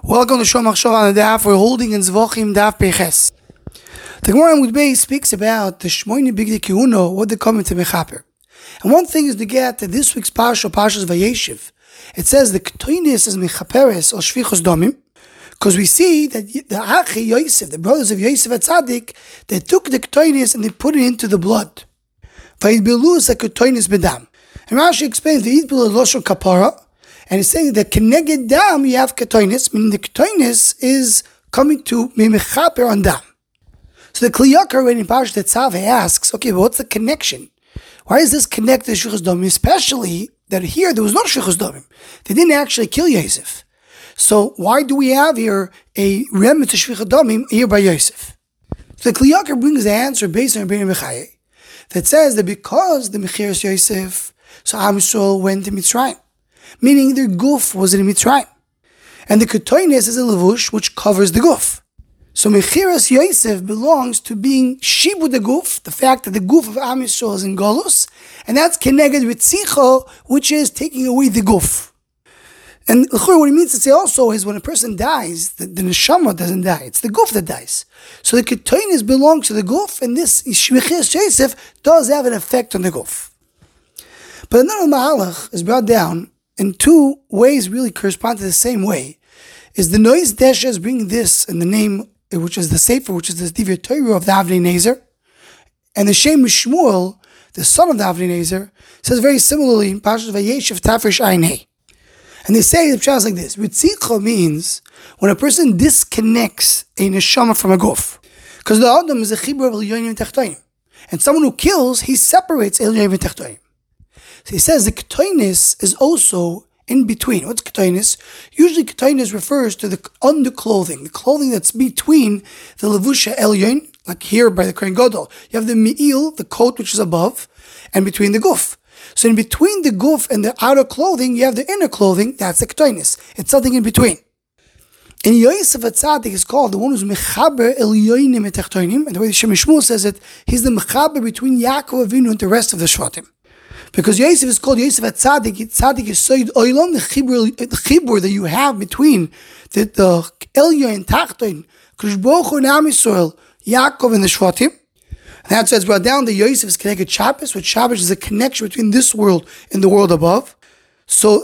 Welcome to Shomach Shov on the Daf. We're holding in Zvachim Daf Peches. The Gemara in Mudbei speaks about the Shmoyne Bigdei Kehuna, what they come into Mechaper. And one thing is to get to this week's Parsha, Parshas Vayeshev. It says the Ketoinis is Mechaperes or Shvichos Domim, because we see that the Achi Yosef, the brothers of Yosef at Tzaddik, they took the Ketoinis and they put it into the blood. Vayidbelu a Ketoinis bedam. And Rashi explains the Yidbelu Loshon Kapara. And it's saying that keneged dam you have ketoinis, meaning the ketoinis is coming to mechaper on dam. So the Kli Yakar, when in Parashat Tzav, asks, okay, but what's the connection? Why is this connected to Shvichos Domim? Especially that here there was no Shvichos Domim. They didn't actually kill Yosef. So why do we have here a remnant to Shvichos Domim here by Yosef? So the Kli Yakar brings the answer based on Rabbeinu Bechaye that says that because the Mechiras Yosef, so Am Yisrael went to Mitzrayim. Meaning their guf was in Mitzrayim. And the ketoinis is a levush which covers the guf. So Mechiras Yosef belongs to being shibud the guf, the fact that the guf of Am Yisrael is in Golus, and that's keneged ritzicho, which is taking away the guf. And what he means to say also is when a person dies, the neshama doesn't die, it's the guf that dies. So the ketoinis belongs to the guf, and this Mechiras Yosef does have an effect on the guf. But another mahalach is brought down in two ways really correspond to the same way, is the Nois Desha is bringing this in the name, which is the Sefer, which is the Divrei Torah of the Avnei Nezer, and the Shem Shmuel, the son of the Avnei Nezer, says very similarly in Parashat Vayeshev Tafresh Ayin Hey. And they say the pshat like this: Ritzicha means when a person disconnects a neshama from a guf, because the Adam is a chibur of Elyonim Techtonim, and someone who kills, he separates Elyonim Techtonim. So he says the ketoinis is also in between. What's ketoinis? Usually ketoinis refers to the underclothing, the clothing that's between the levusha elyon, like here by the Kohen Gadol. You have the me'il, the coat which is above, and between the guf. So in between the guf and the outer clothing, you have the inner clothing, that's the ketoinis. It's something in between. And Yosef HaTzadik is called the one who's mechaber elyonim etechtoinim, and the way the Shem Shmuel says it, he's the mechaber between Yaakov Avinu and the rest of the Shvatim. Because Yosef is called Yosef HaTzadik. Tzadik is Soid Oilam, the chibur that you have between the Elyon and Tachton, Kodesh Baruch Hu and Am Yisrael, Yaakov and the Shvatim. And that's why it's brought down that Yosef is connected Shabbos, which Shabbos is a connection between this world and the world above. So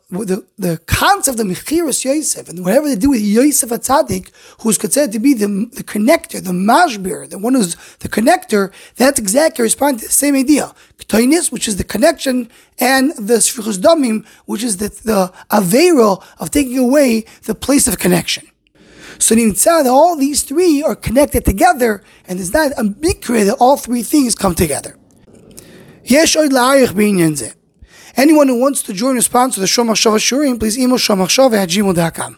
the concept of Mechiras Yosef and whatever they do with Yosef HaTzadik, who is considered to be the connector, the mashbir, the one who's the connector, that's exactly responding to the same idea. Ketoinis, which is the connection, and the Shvichos Domim, which is the aveiro of taking away the place of connection. So Nimtzad, all these three are connected together, and it's not a mikra that all three things come together. Yesh oid la'arich b'inyan zeh. Anyone who wants to join or sponsor the Shomach Shov Shurim, please email shomachshov@gmail.com.